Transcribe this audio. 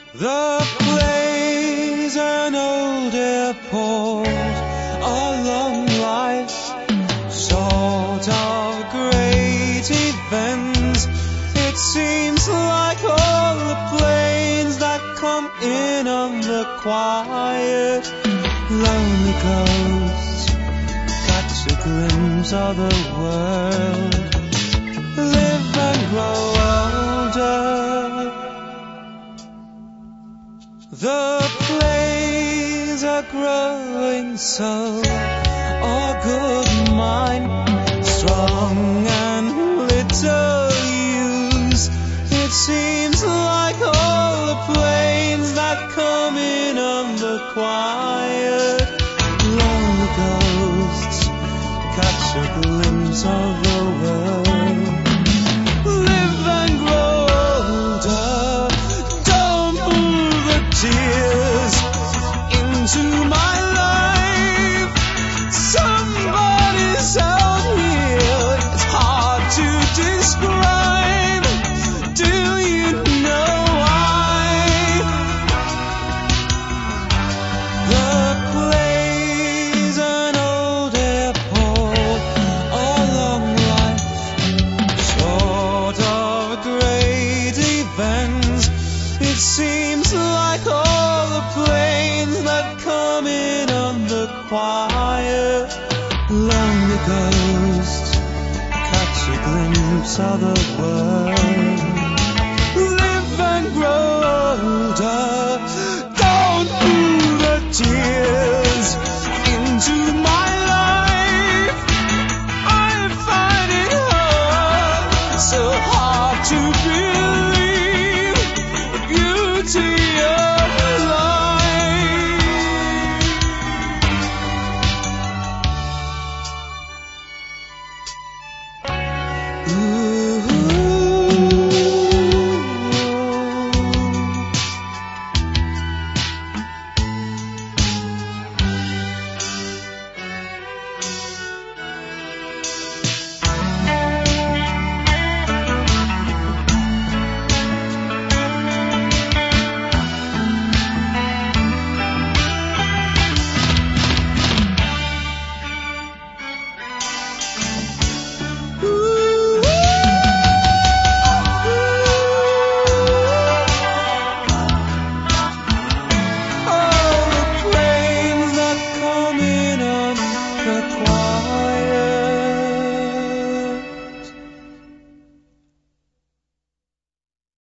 The play's an old airport, a long life, sort of great events. It seems like all the planes that come in on the quiet, lonely coast, catch a glimpse of the world, live and grow older. The plays are growing so, all good mind, strong and little use. It seems like all the planes that come in on the quiet, lonely ghosts, catch a glimpse of the world, live and grow older. Tears into my life. Somebody's out here. It's hard to describe. Do you know why? The play's an old airport, a long life, sort of great events. It seems like all the planes that come in on the quiet, lonely ghosts, catch a glimpse of the world, live and grow older.